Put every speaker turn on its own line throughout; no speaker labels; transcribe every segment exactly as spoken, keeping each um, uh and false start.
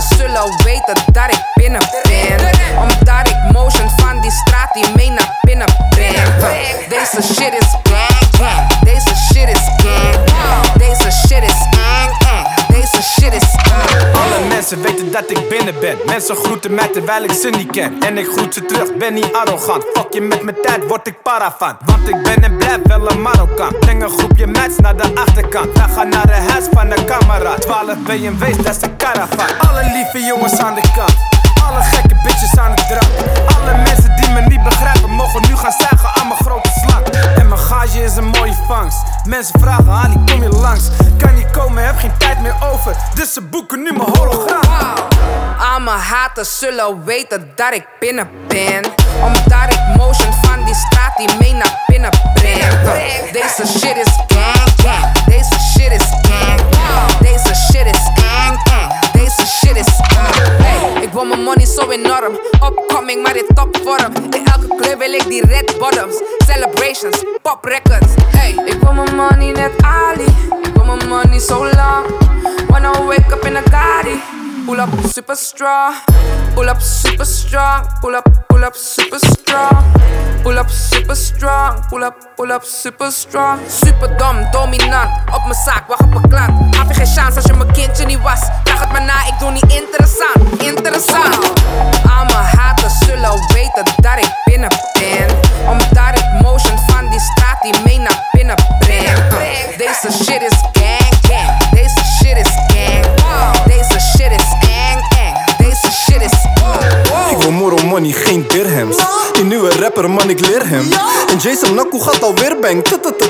haters zullen weten dat ik binnen ben. Omdat ik motion van die straat die mee naar binnen breng. Deze shit is gang, gang. Deze shit is gang. Deze shit is gang, gang. Deze shit is gang.
Alle mensen weten dat ik binnen ben. Mensen groeten mij terwijl ik ze niet ken. En ik groet ze terug, ben niet arrogant. Fuck je met mijn tijd, word ik para van. Want ik ben en blijf wel een Marokkaan. Breng een groepje meisjes naar de achterkant. Wij gaan naar de huis van de camera. twaalf B M W's, dat is de caravan. Alle lieve jongens aan de kant. Alle gekke bitches aan de drank. Alle mensen die me niet begrijpen mogen nu gaan zuigen aan mijn grote slang. En mijn gage is een mooie vangst. Mensen vragen, Ali, kom je langs? Kan je komen, heb geen tijd meer over. Dus ze boeken nu mijn hologram.
Al mijn haters zullen weten dat ik binnen ben. Omdat ik motion van die straat die mee naar binnen breng. Deze shit is gang, gang. Deze shit is gang. Deze shit is gang, gang. Deze shit is hey, ik wil mijn money zo enorm. Upcoming, maar in topvorm. In elke kleur wil ik die red bottoms. Celebrations, pop records. Hey, ik wil mijn money net Ali. Ik wil mijn money zo lang. When I wake up in a Gotti. Pull up super strong. Pull up super strong. Pull up, pull up super strong. Pull up super strong. Pull up, pull up super strong. Super dom, dominant. Op mijn zaak, wacht op een klant. Gaf je geen chance als je mijn kindje niet was. Vraag het me na, ik doe niet interessant. Interessant. Al mijn haters zullen weten dat ik binnen ben. Omdat ik motion van die straat die mee naar binnen breng. Deze shit is gang, gang. Deze shit is gang. Deze shit is gang, gang. Deze shit is
Ik wil more money, geen dirhams. Die nieuwe rapper, man, ik leer hem. En Jason Naku gaat alweer bang.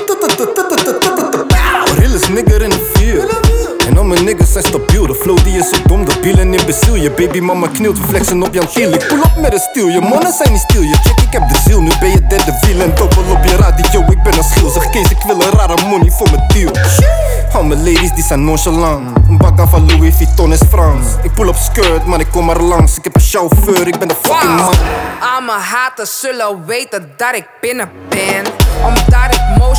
Realest nigger in de vier. En al mijn niggas zijn stabiel. De flow die is zo dom, de biel en imbeciel. Je baby mama knielt, we flexen op Jan Giel. Ik pull op met een stiel, je mannen zijn niet stil. Je check, ik heb de ziel, nu ben je derde wiel. En dobbel op je radio, ik ben een schiel. Zeg Kees, ik wil een rare money voor mijn deal. Al mijn ladies die zijn nonchalant. Een bakka van Louis Vuitton is Frans. Ik pull op skirt, maar ik kom er langs. Ik heb een chauffeur, ik ben de fucking man.
Al mijn haters zullen weten dat ik binnen ben. Omdat ik motion